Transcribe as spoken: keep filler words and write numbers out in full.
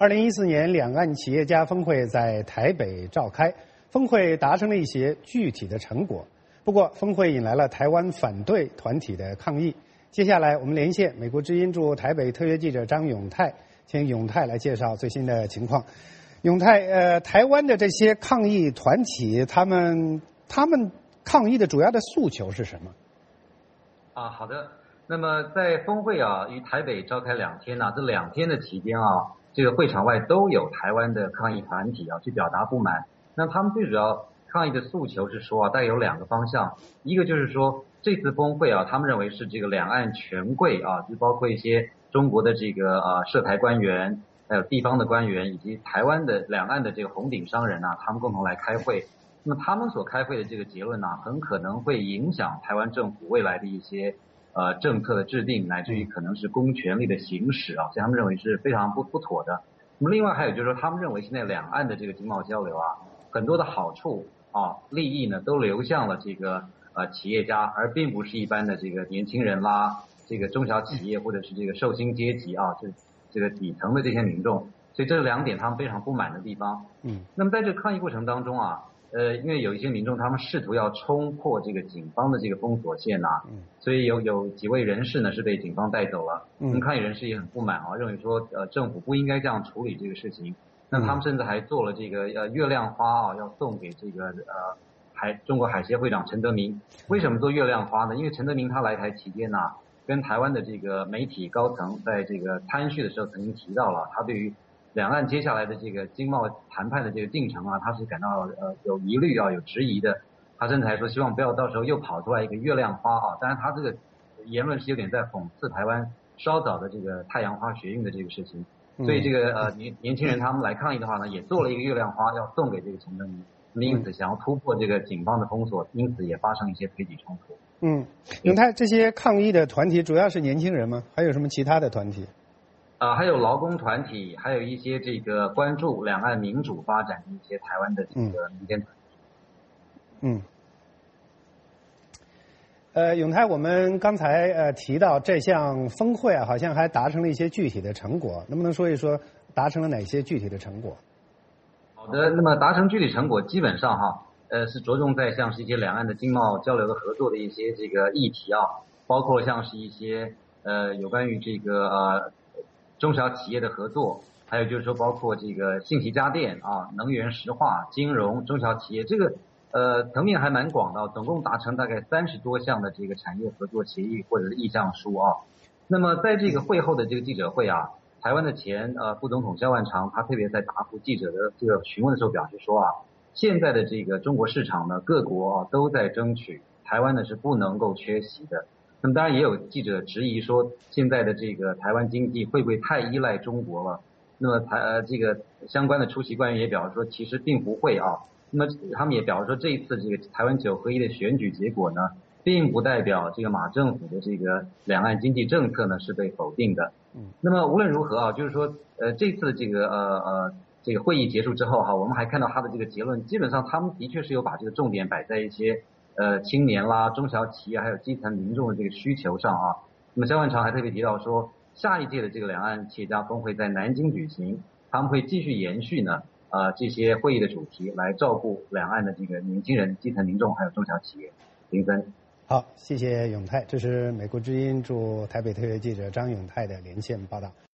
二零一四年两岸企业家峰会在台北召开，峰会达成了一些具体的成果。不过，峰会引来了台湾反对团体的抗议。接下来，我们连线美国之音驻台北特约记者张永泰，请永泰来介绍最新的情况。永泰，呃，台湾的这些抗议团体，他们他们抗议的主要的诉求是什么？ 啊，好的。那么在峰会啊，于台北召开两天呢、啊，这两天的期间啊，这个会场外都有台湾的抗议团体啊去表达不满。那他们最主要抗议的诉求是说啊，大概有两个方向，一个就是说这次峰会啊，他们认为是这个两岸权贵啊，就包括一些中国的这个呃涉台官员，还有地方的官员，以及台湾的两岸的这个红顶商人啊，他们共同来开会。那么他们所开会的这个结论呢、啊，很可能会影响台湾政府未来的一些呃政策的制定，乃至于可能是公权力的行使啊，所以他们认为是非常不不妥的。那么另外还有就是说，他们认为现在两岸的这个经贸交流啊，很多的好处啊利益呢都流向了这个呃企业家，而并不是一般的这个年轻人啦，这个中小企业或者是这个受薪阶级啊，这这个底层的这些民众。所以这是两点他们非常不满的地方。嗯，那么在这个抗议过程当中啊，呃，因为有一些民众他们试图要冲破这个警方的这个封锁线呐、啊，嗯，所以有有几位人士呢是被警方带走了。嗯，抗议人士也很不满啊，认为说呃政府不应该这样处理这个事情。那他们甚至还做了这个呃月亮花啊，要送给这个呃海中国海协会长陈德明。为什么做月亮花呢？因为陈德明他来台期间呐、啊，跟台湾的这个媒体高层在这个参叙的时候曾经提到了，他对于两岸接下来的这个经贸谈判的这个进程啊，他是感到呃有疑虑啊，有质疑的。他甚至还说希望不要到时候又跑出来一个月亮花啊。当然，他这个言论是有点在讽刺台湾稍早的这个太阳花学运的这个事情。所以这个呃年年轻人他们来抗议的话呢，也做了一个月亮花要送给这个陈德明。那么因此想要突破这个警方的封锁，因此也发生一些推挤冲突。 嗯，永泰，这些抗议的团体主要是年轻人吗？还有什么其他的团体？ 啊、呃，还有劳工团体，还有一些这个关注两岸民主发展的一些台湾的这个民间团体。 嗯。呃，永泰，我们刚才呃提到这项峰会啊，好像还达成了一些具体的成果，能不能说一说达成了哪些具体的成果？ 好的，那么达成具体成果，基本上哈，呃，是着重在像是一些两岸的经贸交流的合作的一些这个议题啊，包括像是一些呃有关于这个呃。中小企业的合作，还有就是说包括这个信息家电啊、能源石化、金融、中小企业，这个呃层面还蛮广的，总共达成大概三十多项的这个产业合作协议或者是意向书啊。那么在这个会后的这个记者会啊，台湾的前呃副总统萧万长他特别在答复记者的这个询问的时候表示说啊，现在的这个中国市场呢，各国啊都在争取，台湾呢是不能够缺席的。那么当然也有记者质疑说，现在的这个台湾经济会不会太依赖中国了？那么台呃这个相关的出席官员也表示说，其实并不会啊。那么他们也表示说，这一次这个台湾九合一的选举结果呢，并不代表这个马政府的这个两岸经济政策呢是被否定的。嗯。那么无论如何啊，就是说呃这次这个呃呃这个会议结束之后哈、啊，我们还看到他的这个结论，基本上他们的确是有把这个重点摆在一些。呃，青年啦、中小企业还有基层民众的这个需求上啊，那么萧万长还特别提到说，下一届的这个两岸企业家峰会在南京举行，他们会继续延续呢呃这些会议的主题，来照顾两岸的这个年轻人、基层民众还有中小企业。林森， 好，谢谢永泰，这是美国之音驻台北特约记者张永泰的连线报道。